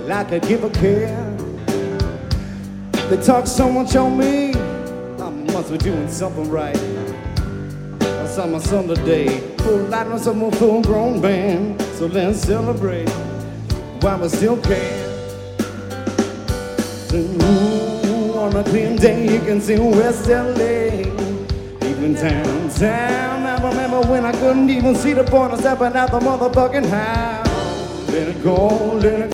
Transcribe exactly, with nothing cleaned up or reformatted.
like I give a care. They talk so much on me, I must be doing something right. I saw my son today, full light on some more full grown band. So let's celebrate while we still can. Ooh, on a clean day you can see West L A, even downtown. I remember when I couldn't even see the point of stepping out the motherfucking house. Let it go, let it go.